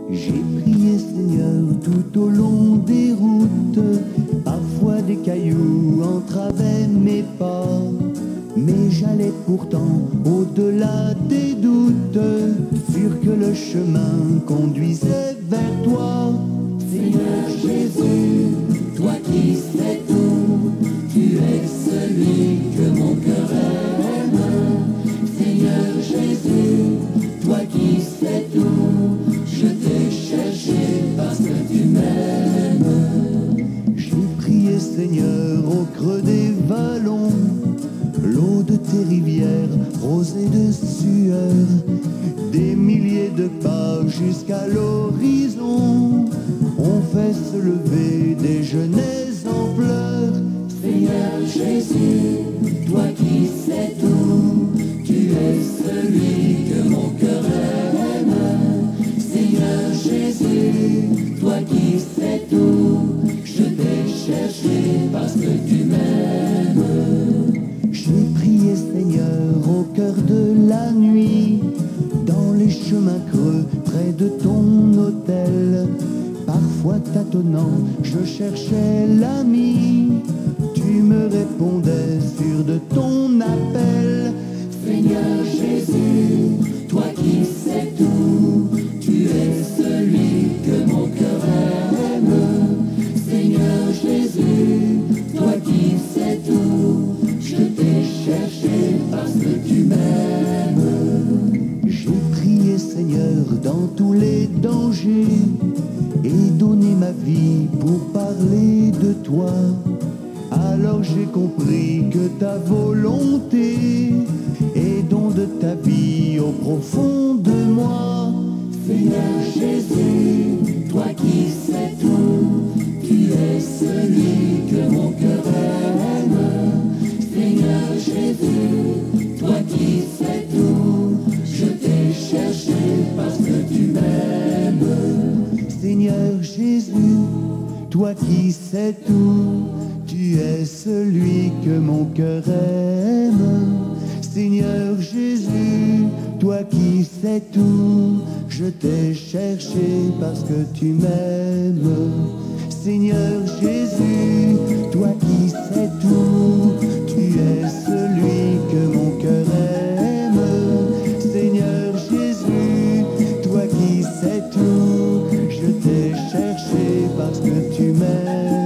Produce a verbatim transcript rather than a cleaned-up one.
J'ai prié Seigneur tout au long des routes, parfois des cailloux entravaient mes pas, mais j'allais pourtant au-delà des doutes, sûr que le chemin conduisait vers toi. Seigneur Jésus, toi qui sais tout, tu es celui que mon cœur aime. Seigneur Jésus, toi qui sais tout, je t'ai cherché parce que tu m'aimes. J'ai prié Seigneur au creux des vallons, l'eau de tes rivières rosée de sueur, des milliers de pas jusqu'à l'horizon ont fait se lever des genêts en pleurs. Seigneur Jésus, toi qui sais tout, tu es celui que mon cœur aime. Seigneur Jésus, toi qui sais tout, je t'ai cherché parce que tu m'aimes. J'ai prié Seigneur au cœur de la nuit, dans les chemins creux près de ton autel. Parfois tâtonnant, je cherchais l'ami, tu me répondais sûr de ton appel. Seigneur Jésus, toi qui sais tout, tu es celui que mon cœur aime. Seigneur Jésus, toi qui sais tout, je t'ai cherché parce que tu m'aimes. J'ai prié Seigneur dans tous les dangers et donné ma vie pour parler de toi. Alors j'ai compris que ta volonté est don de ta vie au profond de moi. Seigneur Jésus, toi qui sais tout, tu es celui que mon cœur aime. Seigneur Jésus, toi qui sais tout, je t'ai cherché parce que tu m'aimes. Seigneur Jésus, toi qui sais tout, tu es celui que mon cœur aime. Seigneur Jésus, toi qui sais tout, je t'ai cherché parce que tu m'aimes. Seigneur Jésus, toi qui sais tout, tu es celui que mon cœur aime. Seigneur Jésus, toi qui sais tout, je t'ai cherché parce que tu m'aimes.